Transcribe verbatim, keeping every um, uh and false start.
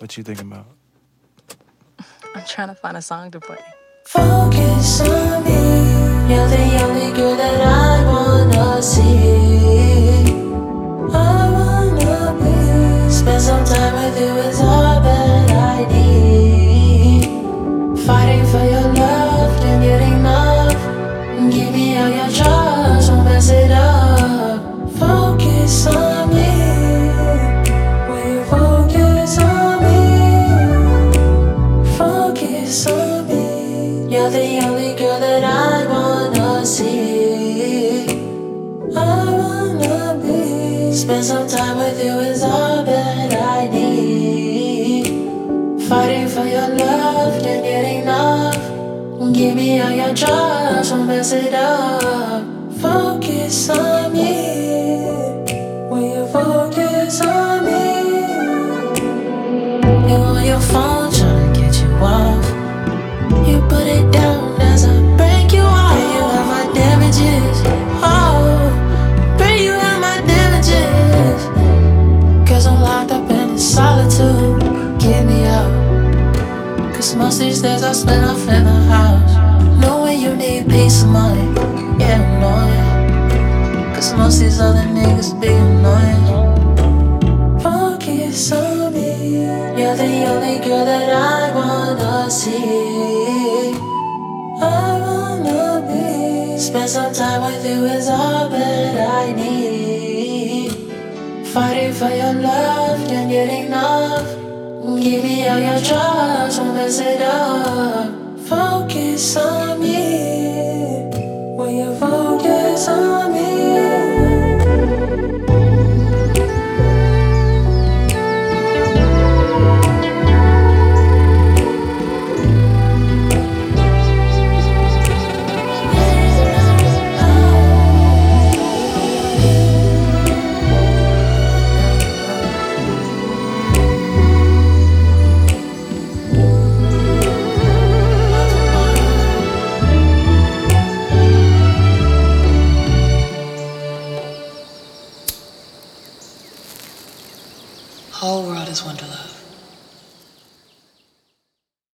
What you thinking about? I'm trying to find a song to play. Focus on me. You're the only girl that I wanna see. I wanna be. Spend some time with you is all that I need. Fighting for your love, can't get enough. Give me all your trust, won't mess it up. Focus on me. Will you focus on me? Focus on me. You're the only girl that I wanna see. I wanna be. Spend some time with you is all that I need. Fighting for your love, can't get enough. Give me all your trust, won't mess it up. Focus on me. Will you focus on me? You on your phone, trying to get you off. You put it down as I break you off. Pray you have my damages. Oh, pray you have my damages. Cause I'm locked up in this solitude. Get me out. Cause most these days I spend off in the house. Knowing you need peace of mind. Yeah, I know it. Cause most these other niggas be annoying. Focus on me. You're the only girl that I wanna see. I wanna be. Spend some time with you is all that I need. Fighting for your love, can't get enough. Give me all your trust, won't mess it up. Focus on me. Will you focus on me? Whole world is Wonderlove.